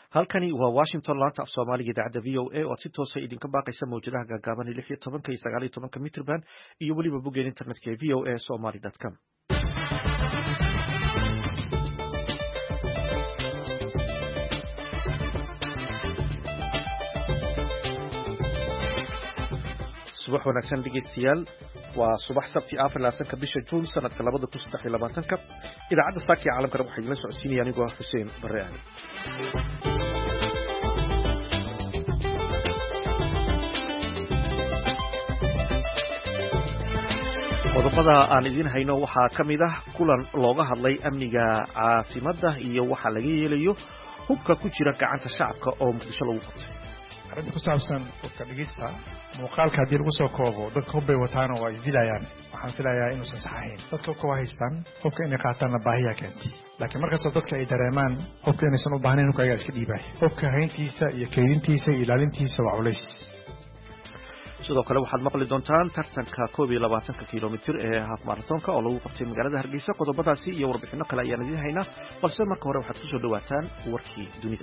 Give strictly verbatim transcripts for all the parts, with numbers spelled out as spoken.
halkani waa Washington laanta af Soomaaliga idaacada V O A oo si toos ah idinka baaqaysa mawjadaha gaagaaban lix iyo toban iyo sagaal iyo toban mitirban iyo waliba bogga internetka ee v o a somali dot com. subax wanaagsan dhegeystayaal waa subax sabti afar iyo labaatanka bisha June sanadka laba kun iyo saddex iyo labaatanka idaacada saaki caalamka waxay la socodsiinayaan anigoo ah Xuseen Barre Ali. qodobada aan idin hayno waxaa ka mid ah kulan looga hadlay amniga caasimadda iyo waxa laga yeelayo hubka ku jira gacanta shacabka oo muqdisho lagu qabtay. arrinta ku saabsan hubka dhigista muuqaalka haddii lagu soo koobo dadka hubbay wataana waa isdilayaan waxaan filayaa inuusan sax ahayn. dadka hubka waa haystaan hubka inay qaataanna baahiyaa keentay laakiin markastoo dadka ay dareemaan hubka inaysan u baahnayn hubka ayagaa iska dhiibaya. hubka hayntiisa iyo kaydintiisa iyo ilaalintiisa waa culays. sidoo kale waxaad maqli doontaan tartanka koob iyo labaatanka kilomitir ee haaf marathonka oo lagu qabtay magaalada Hargeysa. qodobadaasi iyo warbixino kale ayaan idin haynaa balse marka hore waxaad ku soo dhawaataan warkii dunida.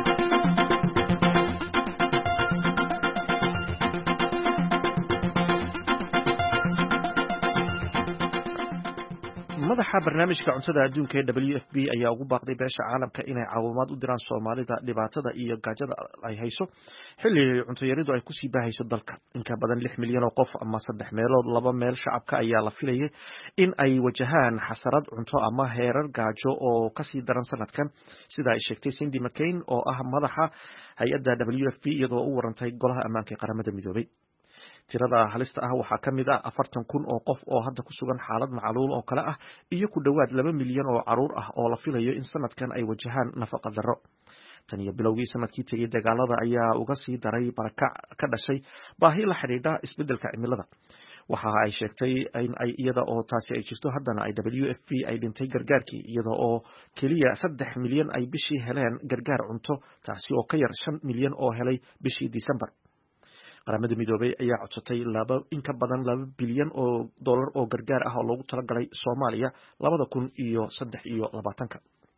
madaxa barnaamijka cuntada adduunka ee W F P ayaa ugu baaqday beesha caalamka inay caawimaad u diraan Soomaalida dhibaatada iyo gaajada ay hayso xilli cunto yaridu ay ku sii baahayso dalka. in ka badan lix milyan oo qof ama saddex meelood laba meel shacabka ayaa la filayay in ay wajahaan xasarad cunto ama heerar gaajo oo ka sii daran sanadkan, sida ay sheegtay Cindy McCain oo ah madaxa hay'adda W F P iyadoo u warantay golaha ammaanka ee qaramada midoobay. tirada halista ah waxaa ka mid ah afartan kun oo qof oo hadda ku sugan xaalad macaluul oo kale ah iyo ku dhowaad laba milyan oo caruur ah oo la filayo in sanadkan ay wajahaan nafaqa darro. tan iyo bilowgii sanadkii tegay dagaalada ayaa uga sii daray barakac ka dhashay baahi la xidhiidha isbeddelka cimilada. waxa ay sheegtay in ay iyada oo taasi ay jirto haddana ay W F P ay dhintay gargaarkii iyada oo keliya saddex milyan ay bishii heleen gargaar cunto, taasi oo ka yar shan milyan oo helay bishii December. qaramada midoobay ayaa codsatay laba in ka badan laba bilyan oo dollar oo gargaar ah oo loogu talagalay Soomaaliya labada kun iyo saddex iyo labaatanka.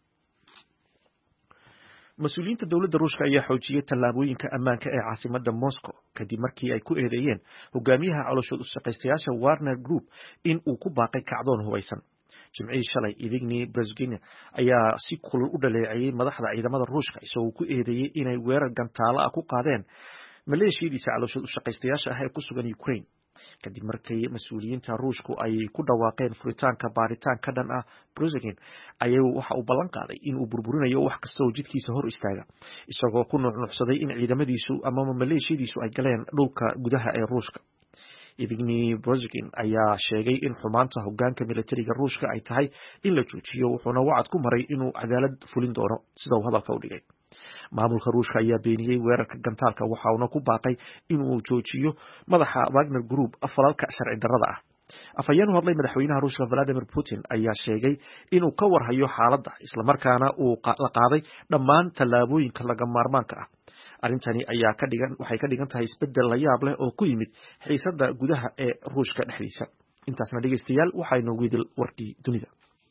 mas-uuliyiinta dowladda Ruushka ayaa xoojiyay tallaabooyinka ammaanka ee caasimadda Moscow kadib markii ay ku eedeeyeen hogaamiyaha calooshood u shaqaystayaasha Wagner Group in uu ku baaqay kacdoon hubaysan. jimcihii shalay Evgeny Brzezinski ayaa si kulul u dhaleeceeyay madaxda ciidamada Ruushka isagoo ku eedeeyay inay weerar gantaalo ah ku qaadeen maleeshiyadiisa calooshood u shaqaystayaasha ah ee ku sugan Ukraine kadib markii mas-uuliyiinta Ruushku ay ku dhawaaqeen furitaanka baaritaan ka dhan ah Brzezinski ayaa waxa uu ballan qaaday in uu burburinayo wax kasta oo jidkiisa hor istaaga, isagoo ku nuuxnuuxsaday in ciidamadiisu ama maleeshiyadiisu ay galeen dhulka gudaha ee Ruushka. Evgeny Brzezinski ayaa sheegay in xumaanta hoggaanka militariga Ruushka ay tahay in la joojiyo, wuxuuna wacad ku maray inuu cadaalad fulin doono sida uu hadalka u dhigay. maamulka Ruushka ayaa beeniyay weerarka gantaalka waxaana ku baaqay inuu joojiyo madaxa Wagner Group afalalka sharci darrada ah. afhayeen u hadlay madaxweynaha Ruushka Vladimir Putin ayaa sheegay inuu ka warhayo xaaladda isla markaana uu la qaaday dhammaan tallaabooyinka laga maarmaanka ah. arrintani ayaa ka dhigan waxay ka dhigan tahay isbeddel la yaab leh oo ku yimid xiisadda gudaha ee Ruushka dhexdiisa. intaasna dhegeystayaal waxaynu weydil warkii dunida.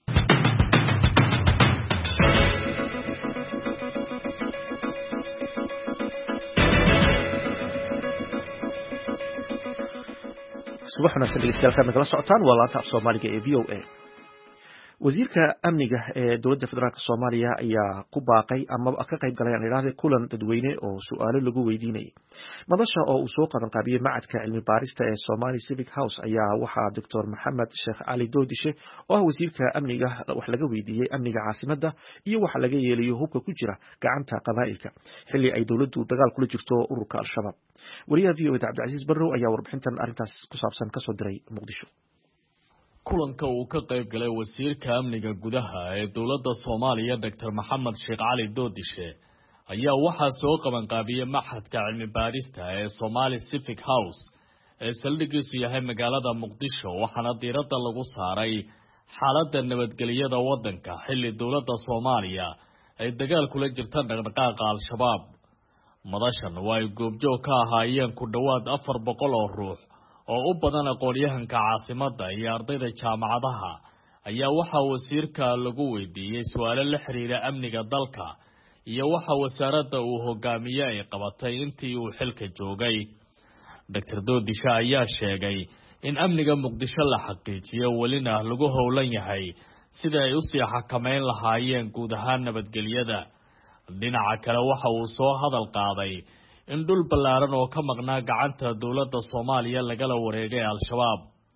subax wanaagsan dhegeystayaal nagala socotaan waa laanta af Soomaaliga ee V O A. wasiirka amniga ee dowladda federaalka Soomaaliya ayaa ku baaqay ama ka qayb galay aan idhaahday kulan dadweyne oo su'aalo lagu weydiinayay. madasha oo uu soo qaban qaabiyey macadka cilmi baarista ee Somali Civic House ayaa waxaa Doctor Maxamed Sheekh Cali Doodishe oo ah wasiirka amniga wax laga weydiiyey amniga caasimadda iyo waxa laga yeelayo hubka ku jira gacanta qabaa'ilka xilli ay dowladdu dagaal kula jirto ururka Al-Shabaab. wariyaha V O A Cabdicasiis Barrow ayaa warbixintan arrintaas ku saabsan ka soo diray Muqdisho. kulanka uu ka qayb galay wasiirka amniga gudaha ee dowladda Soomaaliya Doctor Maxamed Sheekh Cali Doodishe ayaa waxaa soo qaban qaabiyey maxadka cilmi baarista ee Somali Civic House ee saldhigiisu yahay magaalada Muqdisho, waxaana diiradda lagu saaray xaaladda nabadgelyada waddanka xilli dowladda Soomaaliya ay dagaal kula jirta dhaqdhaqaaqa Al-Shabaab. madashan waa ay goobjoog ka ahaayeen ku dhowaad afar boqol oo ruux oo u badan aqoon-yahanka caasimadda iyo ardayda jaamacadaha ayaa waxaa wasiirka lagu weydiiyey su'aalo la xiriira amniga dalka iyo waxa wasaaradda uu hogaamiye ay qabatay intii uu xilka joogay. Doctor Doodishe ayaa sheegay in amniga Muqdisho la xaqiijiyo welina lagu howlan yahay sida ay u sii xakameyn lahaayeen guud ahaan nabadgelyada. Dhinaca kale waxa uu soo hadal qaaday in dhul ballaaran oo ka maqnaa gacanta dowladda Soomaaliya lagala wareegay Al-Shabaab.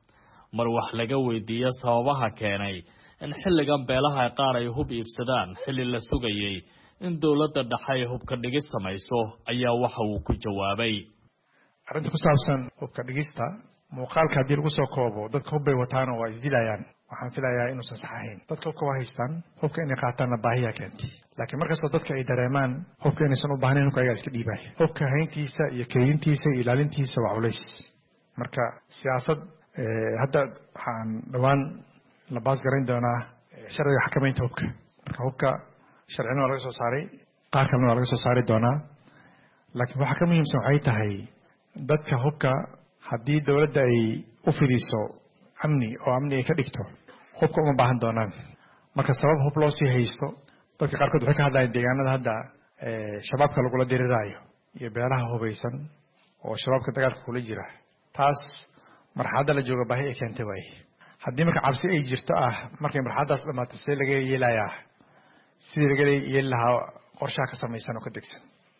Mar wax laga weydiiyay sababaha keenay in xilligan beelaha qaar ay hub iibsadaan xilli la sugayay in dowladda dhexe ay hubka dhigis samayso ayaa waxa uu ku jawaabay. arrinta ku saabsan hubka dhigista muuqaalka haddii lagu soo koobo dadka hubbay wataana waa isdilayaan. waxaan filayaa inuusan sax ahayn. dadka hubka waa haystaan, hubka inay qaataanna baahiyaa keentay. laakiin markastoo dadka ay dareemaan hubka inaysan u baahnayn, hubka ayagaa iska dhiibaya. hubka hayntiisa iyo keydintiisa iyo ilaalintiisa waa culays. marka siyaasad hadda waxaan dhawaan la baas garayn doonaa sharciga xakamaynta hubka. marka hubka sharcina waa laga soo saaray, qaar kalena waa laga soo saari doonaa. laakiin waxaa ka muhiimsan waxay tahay dadka hubka haddii dowladda ay u fidiso amni oo amni ay ka dhigto, hubka uma baahan doonaan. marka sabab hub loo sii haysto, dadka qaarkood waxay ka hadlayaan deegaanada hadda shabaabka lagula diriraayo iyo beelaha hubaysan oo shabaabka dagaalka kula jira. taas marxaladda la jooga baahi ay keentay waaye. haddii marka cabsi ay jirto ah markay marxaladdaas dhamaato see laga yeelayaa, sidii laga yeeli lahaa qorshaha ka samaysan oo ka degsan.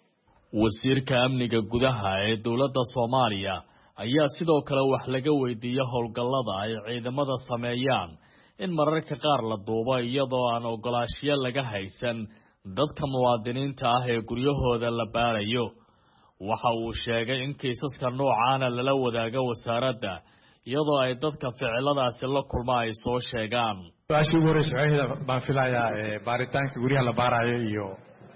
wasiirka amniga gudaha ee dowladda Soomaaliya ayaa sidoo kale wax laga weydiiyay howlgallada ay ciidamada sameeyaan in mararka qaar la duubo iyadoo aan ogolaanshiyo laga haysan dadka muwaadiniinta ah ee guryahooda la baarayo. waxa uu sheegay in kiisaska noocaana lala wadaago wasaaradda iyadoo ay dadka ficiladaasi la kulma ay soo sheegaan. Su'aashii ugu horreysay waxay baan filayaa baaritaanka guryaha la baarayo iyo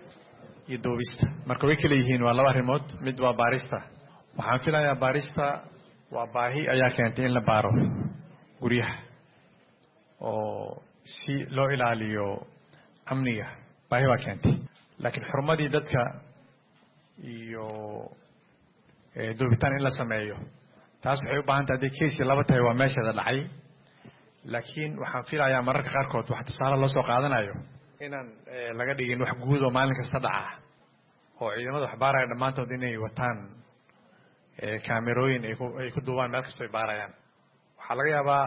iyo duubista. marka way kala yihiin, waa laba arrimood. mid waa baarista. waxaan filayaa baarista waa baahi ayaa keentay in la baaro guryaha oo si loo ilaaliyo amniga. baahi baa keentay. laakiin xurmadii dadka iyo duubitaan in la sameeyo, taas waxay u baahan tahay haddii keesi laba tahay waa meesheeda dhacay. laakiin waxaan filayaa mararka qaarkood wax tusaale loo soo qaadanayo inaan laga dhigin wax guud oo maalin kasta dhaca, oo ciidamada wax baaraya dhammaantood inay wataan kaamerooyin ay ku duubaan meel kastoo ay baarayaan. waxaa laga yaabaa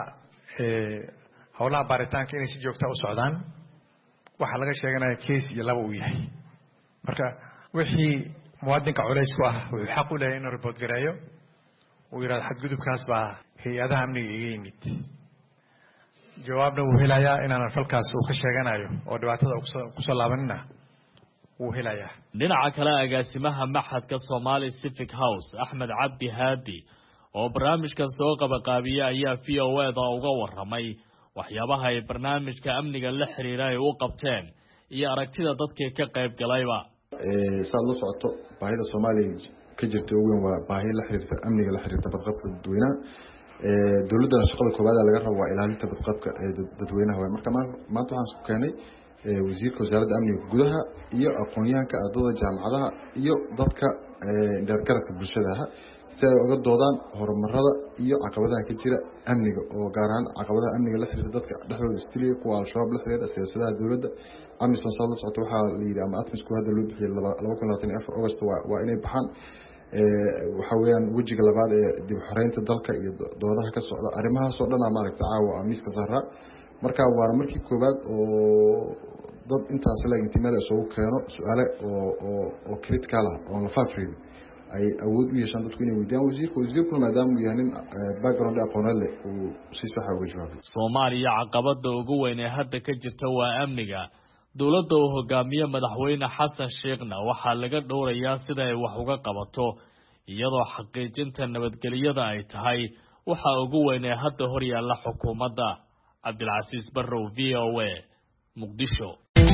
howlaha baaritaanka inay si joogta u socdaan. waxaa laga sheeganaya kees iyo laba uu yahay. marka wixii muwaadinka culays ku ah wuxuu xaq u leeyahay inuu report gareeyo, uu yidhahdo xadgudubkaas baa hay-adaha amniga iga yimid. jawaabna wuu helayaa inaanan falkaas uu ka sheeganayo oo dhibaatada kusoo laabanina wuu helayaa. dhinaca kale agaasimaha maxadka Somali Civic House Axmed Cabdi Haadi oo barnaamijkan soo qabaqaabiya ayaa V O A da uga waramay waxyaabaha ay barnaamijka amniga la xiriira ay u qabteen iyo aragtida dadkii ka qayb galayba. saad la socoto baahida Soomaaliya ka jirta ugu weyn waa baahi la xiriirta amniga la xiriirta badqabka dadweynaha. dowladda shaqada koobaad laga rabo waa ilaalinta badqabka dadweynaha. marka maanta waxaan isku keenay wasiirka wasaaradda amniga gudaha iyo aqoonyahanka ardayda jaamacadaha iyo dadka dheergaradka bulshada si ay uga doodaan horumarada iyo caqabadaha ka jira amniga, oo gaar ahaan caqabadaha amniga la xiriira dadka dhexdooda istilay kuwa Al-Shabaab la xiriira siyaasadaha dowladda. amisom saad la socoto waxaa la yidhi ama atmis ku hadda loo bixiyay laba kun labaatan iyo afar August waa inay baxaan. waxa weeyaan wejiga labaad ee dib u xoreynta dalka iyo doodaha ka socda arrimahaas oo dhan maaragtay caawa miiska saaraa. marka waa markii koobaad oo dad intaas la intimaada soo keeno su'aalo oo oo oo critical ah oo la faafriyo ay awood u yeeshaan dadku inay weydiiyaan wasiirka wasiirku maadaama uu yahay nin background aqoonad leh uu si sax ah uga jawaabay. Soomaaliya caqabada ugu weyn ee hadda ka jirta waa amniga. dowladda uu hogaamiye madaxweyne Xasan Sheekhna waxaa laga dhowrayaa sida ay wax uga qabato iyadoo xaqiijinta nabadgelyada ay tahay waxa ugu weyn ee hadda hor yaalla xukuumadda. Cabdilcasiis Barrow, V O A, Muqdisho.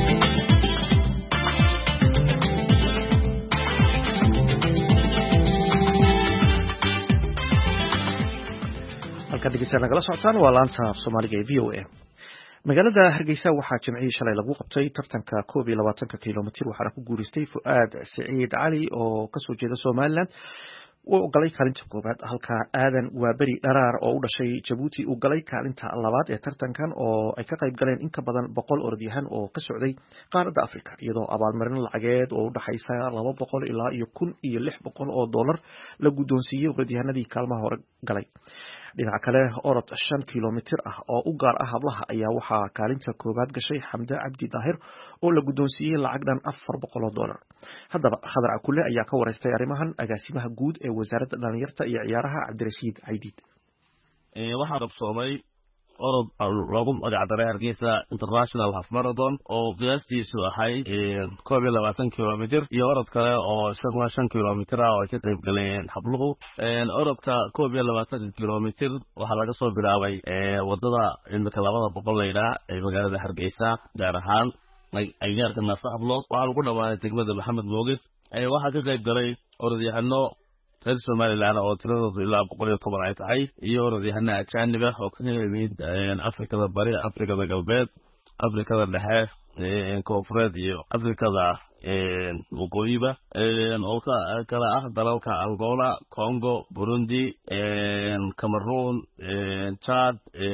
halka dhegeystayaal nagala socotaan waa laanta Soomaaliga ee V O A. magaalada Hargeysa waxaa jimcihii shalay lagu qabtay tartanka koob iyo labaatanka kiiloomitir waxaana ku guuleystay Fuaad Saciid Cali oo ka soo jeeda Somaliland. uu galay kaalinta koobaad halka aadan waaberi dharaar oo u dhashay Jabuuti uu galay kaalinta labaad ee tartankan oo ay ka qayb galeen in ka badan boqol orodyahan oo ka socday qaaradda Afrika iyadoo abaalmarin lacageed oo u dhaxaysa laba boqol ilaa iyo kun iyo lix boqol oo dollar la guddoonsiiyay orodyahanadii kaalmaha hore galay. dhinaca kale orod shan kiiloomitir ah oo u gaar ah hablaha ayaa waxaa kaalinta koobaad gashay Xamda Cabdi Daahir oo la guddoonsiiyay lacag dhan afar boqol oo dollar. haddaba Khadar Akule ayaa ka wareystay arrimahan agaasimaha guud ee wasaaradda dhalinyarta iyo ciyaaraha Cabdirashiid Caydiid. ee waxaa qabsoomay orod lagu magacdaray Hargeysa International Half Marathon oo qiyaastiisu ahayd koob iyo labaatan kiiloomitir iyo orod kale oo isaguna shan kiiloomitir ah oo ay ka qayb galeen habluhu. orodka koob iyo labaatan kiiloomitir waxaa laga soo bilaabay wadada imika labada boqol layidhaa ee magaalada Hargeysa gaar ahaan agagaarka Naasa Hablood waxaa lagu dhawaaday degmada Maxamed Mooge. waxaa ka qayb galay orodyahano reer Somaliland oo tiradoodu ilaa boqol iyo toban ay tahay iyo orodyahano ajaanib ah oo ka yimid Afrikada Bari, Afrikada Galbeed, Afrikada Dhexe, Koonfureed iyo Afrikada Waqooyiba oo kala ah dalalka Angola, Congo, Burundi, Cameroon, Chad,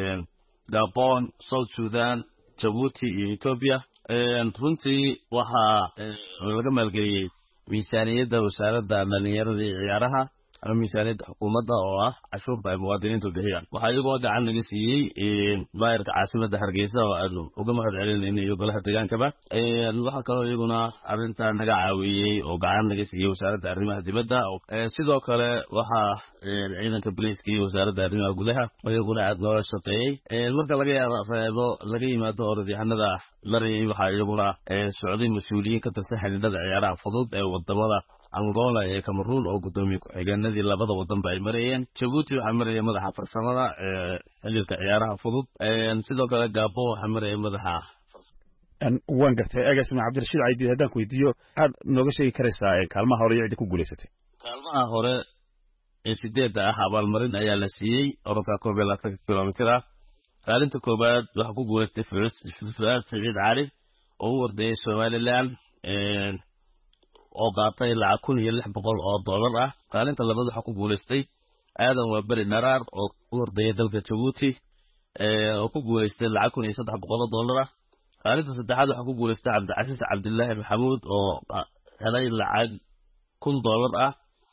Gabon, South Sudan, Djibouti iyo Ethiopia. runtii waxaa laga maalgeliyey miisaaniyadda wasaaradda dhalinyarada iyo ciyaaraha ama miisaaniyadda xukuumadda oo ah cashuurta ay muwaadiniintu bixiyaan. waxaa iyagoo gacan laga siiyey maayarka caasimadda Hargeysa oo aanu uga mahad celinayno iyo golaha deegaankaba. waxaa kaloo iyaguna arrintaa naga caawiyey oo gacan laga siiyey wasaaradda arrimaha dibadda. sidoo kale waxaa ciidanka booliiska iyo wasaaradda arrimaha gudaha iyaguna aad loola shaqeeyey. marka laga reebo laga yimaado orodyahanada marayay waxaa iyaguna socday mas-uuliyiin ka tirsan xidhiidhada ciyaaraha fudud ee wadamada Angola iyo Cameroon oo gudoomiye ku-xigeenadii labada wadanba ay marayeen. Djibouti waxaa marayay madaxa farsamada ee xiriirka ciyaaraha fudud. sidoo kale Gabon waxaa marayay madaxa waan gartay agaasima Cabdirashiid Caydiid haddaan ku weydiiyo waxaad nooga sheegi karaysaa kaalmaha hore iyo cidda ku guulaysatay. kaalmaha hore ee sideedda ah abaalmarin ayaa la siiyey orodka koob iyo labaatan kiiloomitir ah. kaalinta koobaad waxaa ku guulaystay Fuad Saciid Cali oo u ordayay Somaliland oo qaatay lacag kun iyo lix boqol oo dollar ah. kaalinta labaad waxaa ku guulaystay aadan waaberi dharaar oo u ordayay dalka Djibouti oo ku guulaystay lacag kun iyo saddex boqol oo dollar ah. kaalinta saddexaad waxaa ku guulaystay Cabdicasiis Cabdilaahi Maxamuud oo helay lacag kun dollar ah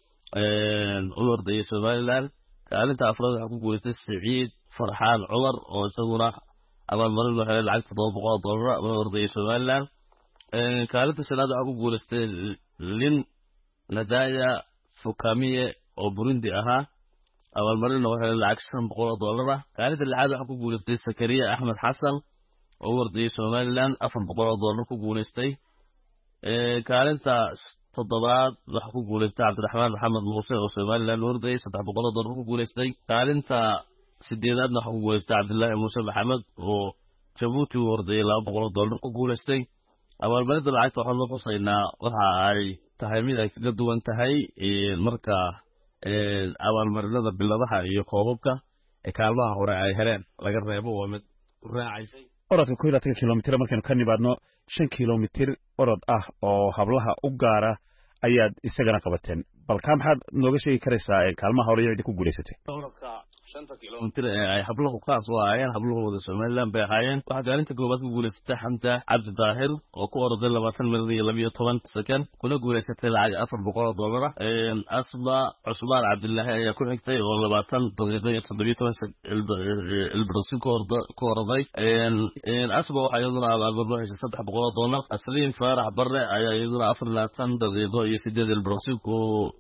u ordayay Somaliland. kaalinta afraad waxaa ku guulaystay Saciid Farxaan Cumar oo isaguna abaalmarin loo helay lacag toddoba boqol oo dollar u ordayay Somaliland. kaalinta shanaad waxaa ku guulaystay Lin Nadaya Fukamiye oo Burundi ahaa abaalmarin loo helay lacag shan boqol oo dollar ah. kaalinta lixaad waxaa ku guulaystay Sakariya Axmed Xasan oo u ordayay Somaliland afar boqol oo dollar ku guulaystay. kaalinta toddobaad waxaa ku guulaystay Cabdiraxmaan Maxamed Muuse oo Somaliland u ordayay saddex boqol oo dollar ku guulaystay. kaalinta sideedaadna waxaa ku guulaystay Cabdilaahi Muuse Maxamed oo Djibouti u ordayay laba boqol oo dollar ku guulaystay. abaalmarinta lacagta waxaan loo xusaynaa waxa ay tahay mid ay kaga duwan tahay marka abaalmarinada biladaha iyo koobabka ee kaalmaha hore ay heleen laga reebo waa mid raacaysay. orodka koob iyo labaatan kiiloomitir markaynu ka nimaadno shan kiiloomitir orod ah oo hablaha u gaara ayaad isagana qabateen. bal kaa maxaad nooga sheegi karaysaa kaalmaha hore iyo cidda ku guulaysatay. orodka shanta kiiloomitir ee ay habluhu kaas u ahaayeen habluhooda Somaliland bay ahaayeen. waxaa kaalinta koobaad ku guulaysatay Xamda Cabdi Daahir oo ku orday labaatan mirir iyo laba iyo toban second kuna guulaysatay lacag afar boqol oo dollar ah. Asma Cusmaan Cabdilaahi ayaa ku xigtay oo labaatan daqiiqo iyo toddoba iyo toban ilbiriqsi ku orday. Asma waxaa iyaduna abaalmarin heshay saddex boqol oo dollar. Asliin Faarax Barre ayaa iyaduna afar iyo labaatan daqiiqo iyo sideed ilbiriqsi ku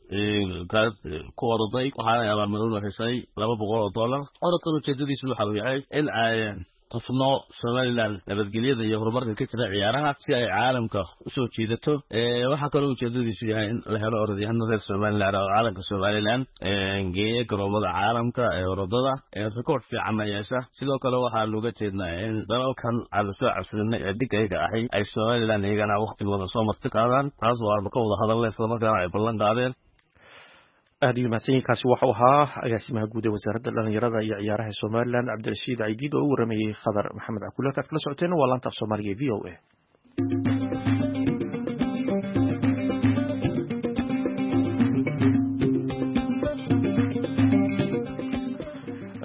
ku orday waxaana abaalmarin heshay laba boqol oo dollar. orodkan ujeedadiisu waxa uu yahay in ay tusno Somaliland nabadgelyada iyo horumarka ka jira ciyaaraha si ay caalamka u soo jiidato. waxaa kaloo ujeedadiisu yahay in la helo orodyahano reer Somaliland oo caalamka Somaliland geeya garoomada caalamka ee orodada rikood fiican yeesha. sidoo kale waxaa looga jeednaa in dalalkan aan soo cabsanay ee digayga ahay ay Somaliland iyagana waqtigooda soo marti qaadaan taas oo aan ka wada hadalnay isla markaana ay ballan qaadeen. aad iyo mahadsanyiinkaasi waxau ahaa agaasimaha guud ee wasaaradda dhalinyarada iyo ciyaaraha Somaliland Cabdirashiid Caydiid oo u waramayay Khadar Maxamed Akule. halkaad kala socoteen waa laanta af Soomaaliga ee V O A.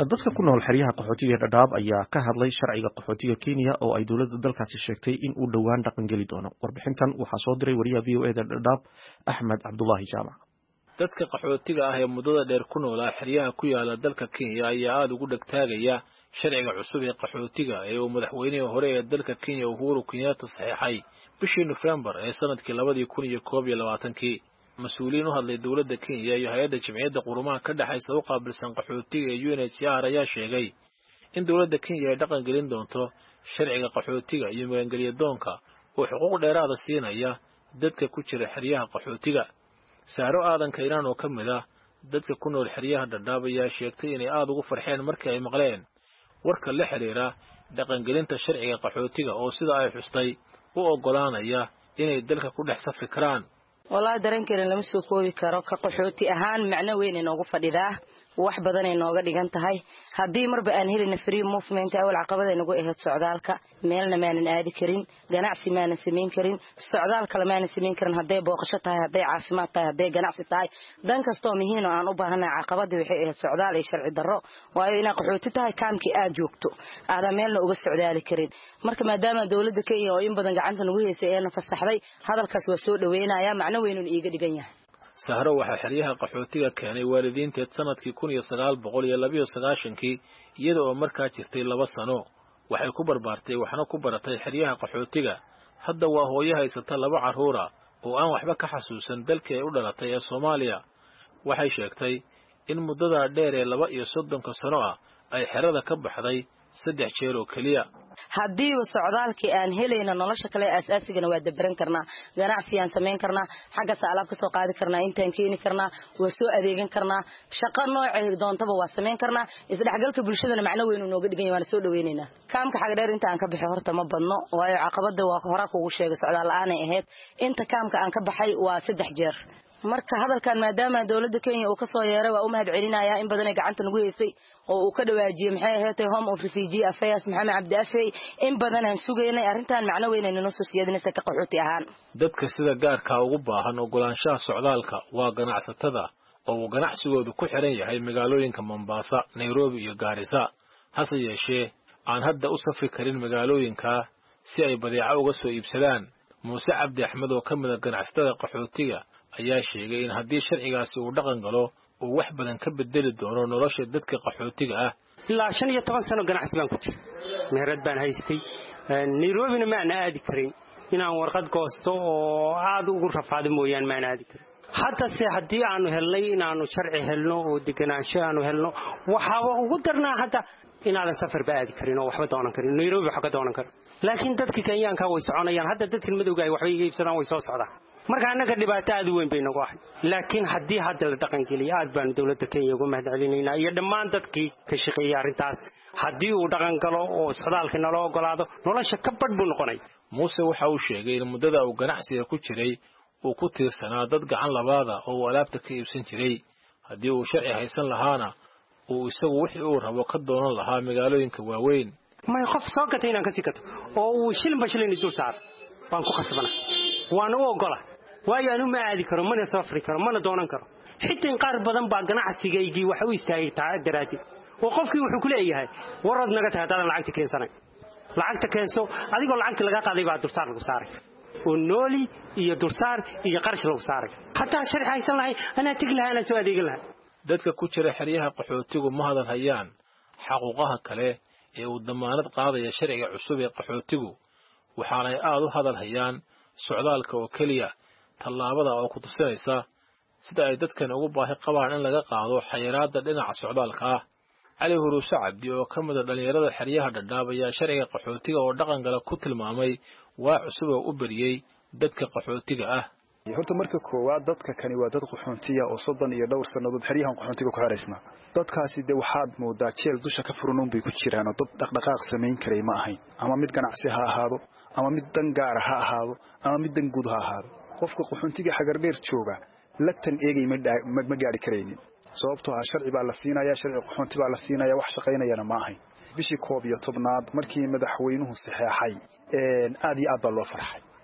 dadka ku nool xeryaha qaxootiga Dadaab ayaa ka hadlay sharciga qaxootiga Kenya oo ay dawladda dalkaasi sheegtay in uu dhawaan dhaqan geli doono. Warbixintan waxaa soo diray wariyaha V O A da Dadaab Axmed Cabdullaahi Jaamac. dadka qaxootiga ah ee muddada dheer ku noolaa xeryaha ku yaala dalka Kenya ayaa aad ugu dhagtaagaya sharciga cusub ee qaxootiga ee uu madaxweynihii hore ee dalka Kenya Uhuru Kenyatta saxeexay bishii November ee sanadkii labada kun iyo koob iyo labaatan-kii. mas'uuliyiin u hadlay dawladda Kenya iyo hay'adda Jamciyadda Qurumaha ka dhaxaysa u qaabilsan qaxootiga ee U N H C R ayaa sheegay in dawladda Kenya ay dhaqan gelin doonto sharciga qaxootiga iyo magangelyadoonka oo xuquuq dheeraad ah siinaya dadka ku jira xeryaha qaxootiga. Saaro Aadan Kayraan oo ka mid ah dadka ku nool xeryaha Dadaab ayaa sheegtay inay aad ugu farxeen markii ay maqleen warka la xiriira dhaqangelinta sharciga qaxootiga oo sida ay xustay u ogolaanaya inay dalka ku dhex safri karaan. والله dareenkeena lama soo koobi karo ka qaxooti ahaan macna weyn inoogu fadhidaa wax badan ay nooga dhigan tahay hadii marba aan helina free movement awal caqabada inagu ahayd socdaalka meelna maanan aadi karin ganacsi maanan sameyn karin socdaalka maanan sameyn karin haday booqasho tahay haday caafimaad tahay haday ganacsi tahay dan kasto muhiim oo aan u baahanahay caqabada waxay ahayd socdaal iyo sharci darro waayo ina qaxooti tahay kaamki aad joogto aada meelna uga socdaali karin marka maadaama dawladda Kenya oo in badan gacanta nagu heysay ee fasaxday hadalkaas waa soo dhaweynaya macna weyn oo iiga dhigan yahay. Sahro waxaa xeryaha qaxootiga keenay waalidiinteed sanadkii kun iyo sagaal boqol iyo laba iyo sagaashan-kii iyada oo markaa jirtay laba sano waxay ku barbaartay waxna ku baratay xeryaha qaxootiga. hadda waa hooyo haysata laba carruur ah oo aan waxba ka xasuusan dalkii ay u dhalatay ee Soomaaliya. waxay sheegtay in muddada dheer ee laba iyo soddonka sano ah ay xerada ka baxday saddex jeer oo kaliya. haddii socdaalkii aan helayna nolosha kale aasaasigana waa dabaran karnaa ganacsi aan sameyn karnaa xagga alaab ka soo qaadi karnaa intaan keeni karnaa waa soo adeegan karnaa shaqo noocay doontaba waa sameyn karnaa isdhexgalka bulshadana macna weyn uu nooga dhigan yahay waan soo dhaweynaynaa. kaamka xag dheer inta aan ka baxay horta ma badno waayo caqabada waa hore kuugu sheegay socdaal la'aan ay ahayd inta kaamka aan ka baxay waa saddex jeer. marka hadalkan maadaama dawladda Kenya uu ka soo yeeray waa u mahad celinayaa in badan ay gacanta nagu heysay oo uu ka dhawaajiyay maxay ahayd Home of Refugee Affairs Maxamed Cabdi Afey in badan aan sugeynay arrintan macna weyn inoo soo siyaadinaysa ka qaxooti ahaan. dadka sida gaarka ugu baahan ogolaanshaha socdaalka waa ganacsatada oo ganacsigoodu ku xiran yahay magaalooyinka Mombasa, Nairobi iyo Garissa. hase yeeshee aan hadda u safri karin magaalooyinka si ay badeeco uga soo iibsadaan. Muuse Cabdi Axmed oo ka mid ah ganacsatada qaxootiga ayaa sheegay in haddii sharcigaasi uu dhaqan galo uu wax badan ka bedeli doono nolosha dadka qaxootiga ah. ilaa shan iyo toban sano ganacsi baan ku jiray meherad baan haystay Nairobi ma aan aadi karin inaan warqad goosto oo aad ugu rafaado mooyaan ma aan aadi karin. hadda se haddii aanu helnay inaanu sharci helno oo deganaansho aanu helno waxaaba ugu darnaa hadda inaadan safar ba aadi karin oo waxba doonan karin Nairobi waxa ka doonan karo laakiin dadka Kenyaanka way soconayaan hadda dadka madowga ay waxba iga iibsadaan way soo socdaan. marka anaga dhibaato aad u weyn bay nagu ahay laakiin haddii hadda la dhaqan geliyo aad baan dawladda Kenya uga mahad celinaynaa iyo dhammaan dadkii ka shaqeeyay arrintaas haddii uu dhaqan galo oo socdaalka nala ogolaado nolosha ka badh buu noqonay. Muuse waxa uu sheegay in muddada uu ganacsiga ku jiray uu ku tiirsanaa dad gacan labaada oo alaabta ka iibsan jiray. haddii uu sharci haysan lahaana uu isagu wixii uu rabo ka doonan lahaa magaalooyinka waaweyn. may qof soo gatay inaan ka sii gato oo uu shilin bashilin dul saar waan ku khasbana waan u ogola waayo aanu ma aadi karo mana safri karo mana doonan karo xitaa in qaar badan baa ganacsigaygii waxa uu istaagay taadaraadi oo qofkii wuxuu ku leeyahay warad naga tahay dad lacagta keensanay lacagta keenso adigoo lacagta laga qaaday baa dulsaar lagu saaray oo nooli iyo dulsaar iyo qarash lagu saaray hatta sharci haysan lahay ana tigi lahaa ana soo adeegan lahaa. dadka ku jira xeryaha qaxootigu ma hadan hayaan xaquuqaha kale ee uu damaanad qaadaya sharciga cusub ee qaxootigu waxaanay aad u hadal hayaan socdaalka oo kaliya tallaabada oo ku tusinaysa sida ay dadkan ugu baahi qabaan in laga qaado xayiraadda dhinaca socdaalka ah. Cali Huruuse Cabdi oo ka mid ah dhalinyarada xeryaha Dadaab ayaa sharciga qaxootiga oo dhaqan gala ku tilmaamay waa cusub oo u bariyay dadka qaxootiga ah. horta marka koowaad dadka kani waa dad qaxoontiya oo soddon iyo dhowr sanadood xeryahan qaxoontiga ku xareysna dadkaasi de waxaad moodaa jeel dusha ka furan bay ku jiraan oo dad dhaqdhaqaaq sameyn karay ma ahayn ama mid ganacsi ha ahaado ama mid dan gaar ha ahaado ama mid dan guud ha ahaado. qofka qaxoontiga xagar dheer jooga lagtan eegay ma gaari kareynin sababtoo ah sharci baa la siinaya sharci qaxoonti baa la siinaya wax shaqaynayana ma ahayn. bishii koob iyo tobnaad markii madaxweynuhu saxeexay aad iyo aad baa loo farxay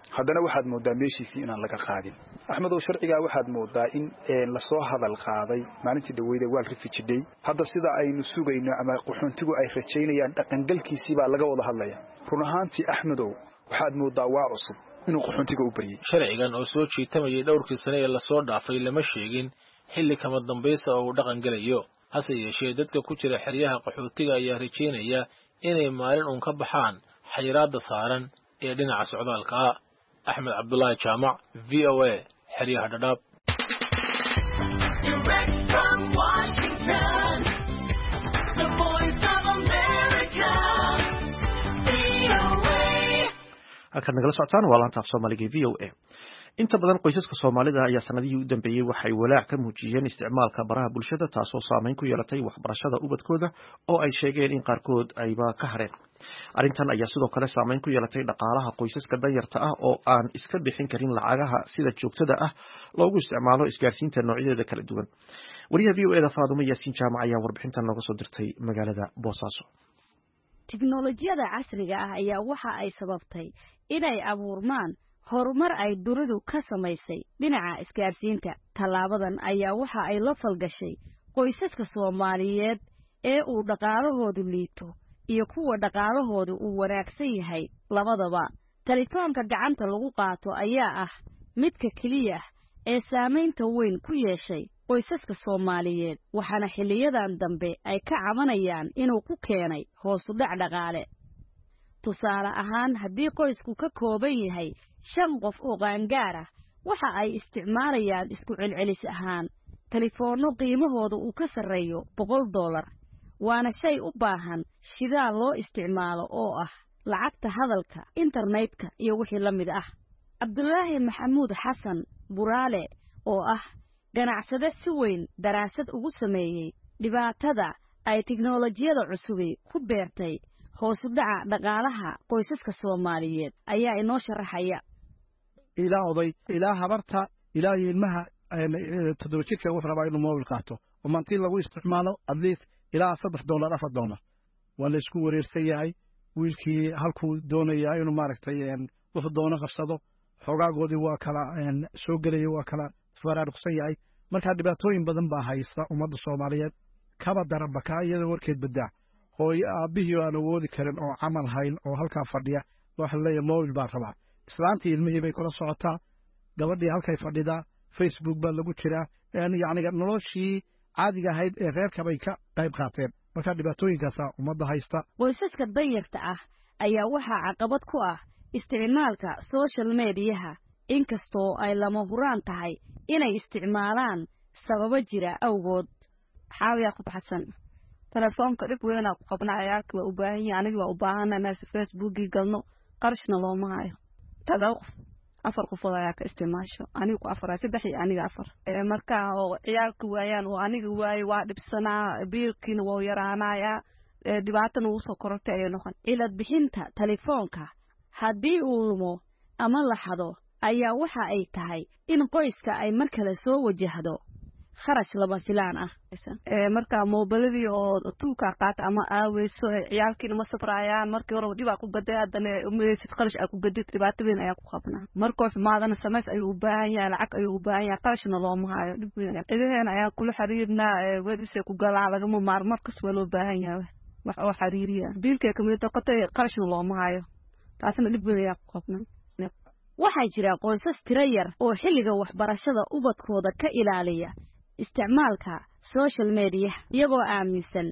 haddana waxaad moodaa meeshiisii inaan laga qaadin axmedow sharcigaa waxaad moodaa in lasoo hadal qaaday maalintii dhaweyda waa refugee day hadda sida aynu sugayno ama qaxoontigu ay rajaynayaan dhaqangalkiisii baa laga wada hadlaya run ahaantii axmedow waxaad moodaa waa cusub inuu qaxoontiga u bariyay sharcigan oo soo jiitamayay dhowrkii sane ee lasoo dhaafay lama sheegin xilli kama dambaysa oo uu dhaqan gelayo hase yeeshee dadka ku jira xeryaha qaxootiga ayaa rajaynaya inay maalin uun ka baxaan xayiraadda saaran ee dhinaca socdaalka ah axmed cabdullaahi jaamac v o a xeryaha dhadhaab halkaad nagala socotaan waa laanta af soomaaliga v o a inta badan qoysaska soomaalida ayaa sanadihii u dambeeyey waxay walaac ka muujiyeen isticmaalka baraha bulshada taasoo saameyn ku yeelatay waxbarashada ubadkooda oo ay sheegeen in qaarkood ayba ka hareen arrintan ayaa sidoo kale saameyn ku yeelatay dhaqaalaha qoysaska danyarta ah oo aan iska bixin karin lacagaha sida joogtada ah loogu isticmaalo isgaarsiinta noocyadeeda kala duwan wariyaha v o eda faadumo yaasiin jaamac ayaa warbixintan nooga soo dirtay magaalada boosaaso tiknoolajiyada casriga ah ayaa waxa ay sababtay inay abuurmaan horumar ay dunidu ka samaysay dhinaca isgaarsiinta tallaabadan ayaa waxa ay la falgashay qoysaska Soomaaliyeed ee uu dhaqaalahoodu liito iyo kuwa dhaqaalahoodu uu wanaagsan yahay labadaba telefoonka gacanta lagu qaato ayaa ah midka kaliya ee saameynta weyn ku yeeshay qoysaska Soomaaliyeed waxaana xiliyadan dambe ay ka cabanayaan inuu ku keenay hoos u dhac dhaqaale tusaale ahaan haddii qoysku ka kooban yahay shan qof oo qaangaar ah waxa ay isticmaalayaan isku celcelis ahaan telefoonno qiimahooda uu ka sarreeyo boqol dollar waana shay u baahan shidaal loo isticmaalo oo ah lacagta hadalka internetka iyo wixii la mid ah Cabdullaahi Maxamuud Xasan Buraale oo ah ganacsade si weyn daraasad ugu sameeyay dhibaatada ay tiknoolajiyada cusub ku beertay hoos u dhaca dhaqaalaha qoysaska Soomaaliyeed ayaa inoo sharaxaya ilaa oday ilaa habarta ilaa ilmaha toddoba jirka wuxuu rabaa inuu moobil qaato oo maantii lagu isticmaalo at least ilaa saddex dollar afar dollar waa la isku wareersan yahay wiilkii halkuu doonayaa inuu maaragtay wuxuu doono qabsado xogaagoodii waa kala soo gelaya waa kala faraaruqsan yahay markaa dhibaatooyin badan baa haysta ummadda Soomaaliyeed kaba daranba kaa iyada warkeed badaa hooyo aabihii aan awoodi karin oo camal hayn oo halkaa fadhiya waxa la leeyahay moobil baa rabaa islaantii ilmihii bay kula socotaa gabadhii halkay fadhidaa Facebook baa lagu jiraa yacni noloshii caadiga ahayd ee reerka bay ka qayb qaateen markaa dhibaatooyinkaasaa ummadda haysta qoysaska danyarta ah ayaa waxaa caqabad ku ah isticmaalka social mediaha inkastoo ay lama huraan tahay inay isticmaalaan sababo jira awgood xaawiya ku baxsan telefoonka dib weyn ku qabnaa waa u baahan yahay aniga waa u baahanaa naas Facebook galno qarashna looma hayo tadawq afar qof ayaa ka isticmaasho aniga ku afar saddex iyo aniga afar ee marka oo ciyaalku waayaan oo aniga waay waa dhibsanaa biilkiina waa yaraanaya dhibaatana uu soo korortay ay noqon cilad bixinta telefoonka haddii uu lumo ama la xado ayaa waxa ay tahay in qoyska ay mar kale soo wajahdo kharash laba filaan ah ee marka moobiladii oo tuuka qaata ama aaweyso ciyaalkiina ma safrayaan markii hore dib ku gaday hadana umeeysid kharash ku gaday dhibaato weyn ayaa ku qabnaa markoo fimaadana samays ayuu u baahan yahay lacag ayuu u baahan yahay qarashna loo maayo dib weyn ideen ayaa kula xiriirnaa wadise ku galaa laga maar markas waa loo baahan yahay wax oo xiriiriya biilka kamid qotay qarashna loo maayo taasna dib weyn ayaa ku qabnaa waxaa jira qoysas tiro yar oo xilliga waxbarashada ubadkooda ka ilaaliya isticmaalka social media iyagoo aaminsan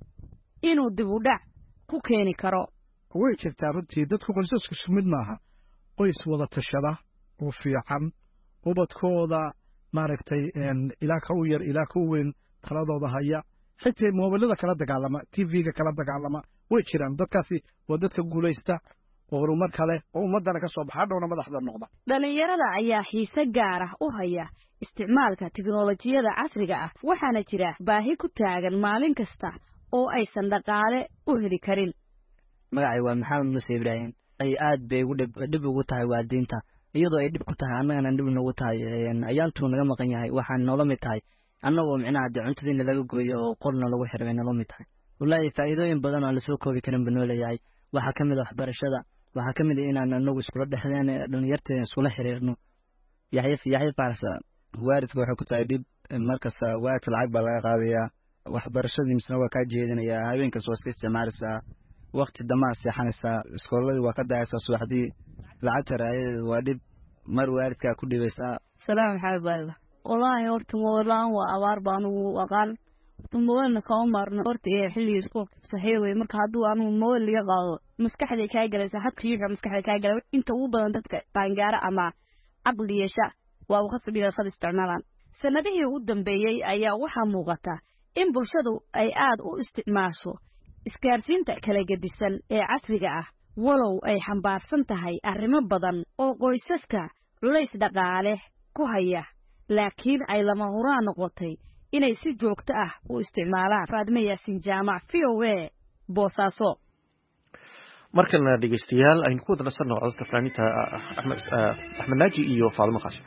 inuu dib u dhac ku keeni karo way jirtaa runtii dadku qoysasku mid maaha qoys wada tashada oo fiican ubadkooda maaragtay ilaa ka u yar ilaa ka u weyn taladooda haya xitaa moobilada kala dagaalama tvga kala dagaalama way jiraan dadkaasi waa dadka guulaysta horumar kale oo ummadana ka soo baxa dhowna madaxda noqda dhalinyarada ayaa xiise gaar ah u haya isticmaalka tiknoolajiyada casriga ah waxaana jira baahi ku taagan maalin kasta oo aysan dhaqaale u heli karin magacay waa maxamed muuse ibraahim ay aad bay ugu dhib ugu tahay waalidiinta iyadoo ay dhib ku tahay annagana dhib nagu tahay ayaantuu naga maqan yahay waxaan noola mid tahay annagoo micnaha dee cuntadiina laga gooyo oo qorna lagu xirmay noola mid tahay wallaahi faa'iidooyin badan oo aan lasoo koobi karin buu noo leeyahay waxaa ka mid ah waxbarashada waxaa ka mid ah inaan anagu iskula dhexdeen dhalinyarteena iskula xiriirno yaxya yaxya faarsa waalidka waxay ku tahay dhib markasta waalidka lacag baa laga qaadayaa waxbarashadii misna waa kaa jeedinayaa habeenkas waa iska isticmaalaysaa waqti damaa seexanaysaa iskooladii waa ka dayaysaa subaxdii lacagta raayadeeda waa dhib mar waalidkaa ku dhibaysaa salaam maxamed baayda wallaahi horta moolaan waa abaar baan ugu aqaan moolna kama maarno horta ee xilliga iskuulka saxiix wey marka hadduu anugu mool laga qaado maskaxday kaa galaysaa hadka yuuxa maskaxda kaa galay inta ugu badan dadka qaangaara ama caqli yeesha waa khasab inay khad isticmaalaan sanadihii ugu dambeeyey ayaa waxaa muuqata in bulshadu ay aad u isticmaasho isgaarsiinta kala gedisan ee casriga ah walow ay xambaarsan tahay arrimo badan oo qoysaska culays dhaqaale ku haya laakiin ay lama huraan noqotay inay si joogto ah u isticmaalaan Faadime Yaasin Jaamac V O A Boosaaso markana dhegeystayaal aynu ku wada nasanno codka fanaaniinta Axmed Axmed Naaji iyo Faadimo Qaasim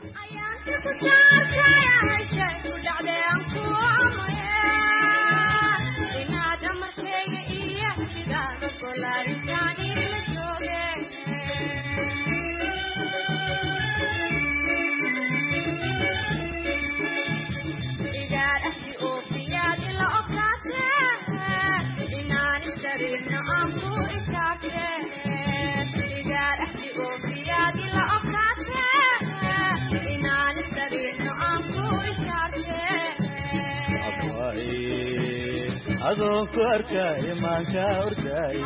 adoo ku arkay maanka orday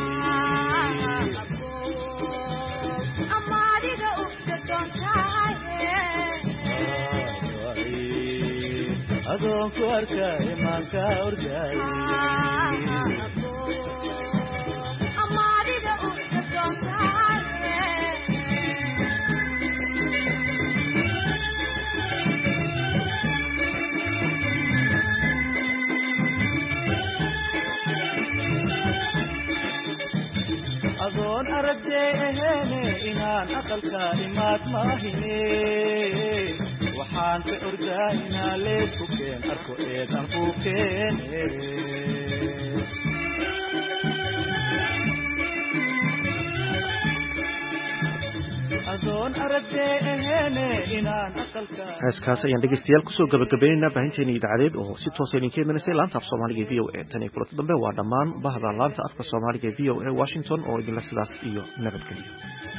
amadiga u dadontaay adoo ku arkay maanka orday amadiga u dadontaay adoon aragtay ahene inaan aqalka imaad maahine waxaan ka ordaa inaan leesku keen arko eedan ku keene adoon aragtay ahene inaan aqalka heeskaas ayaan dhegeystayaal kusoo gabagabaynaynaa baahinteena idaacadeed oo si toos ah idinka imanaysa laanta af Soomaaliga V O A tan iyo kulanti dambe waa dhammaan bahda laanta afka Soomaaliga V O A Washington oo idinla sidaas iyo nabadgelyo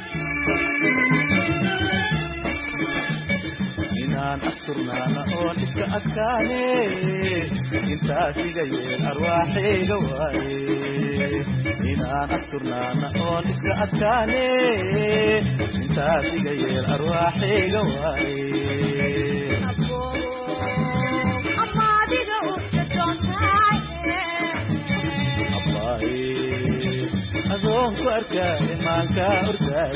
inaan asturnaana oon iska adkaane intaas iga yeel arwaaxayga waaye inaan asturnaana oon iska adkaane intaas iga yeel arwaaxayga waaye amadiga u dadontaay abbaaye adoon ku arkay maanka orday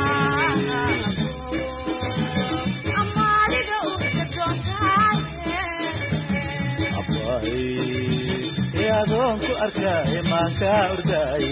adoon ku arkay maanka orday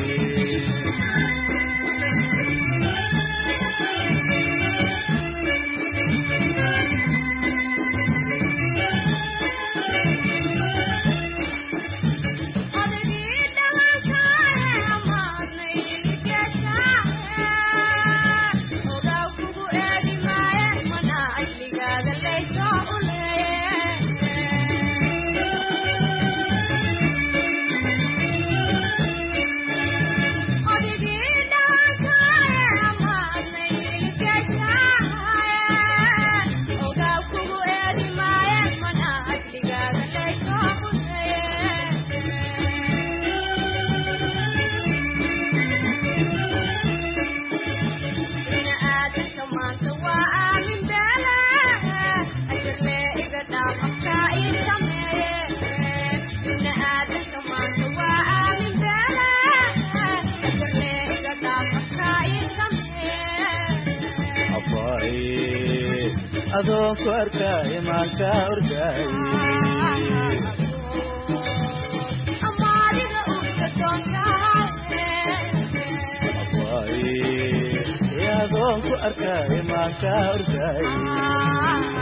adoon ku arkay maanka orday amadiga u dadontaay abbaaye adoon ku arkay maanka orday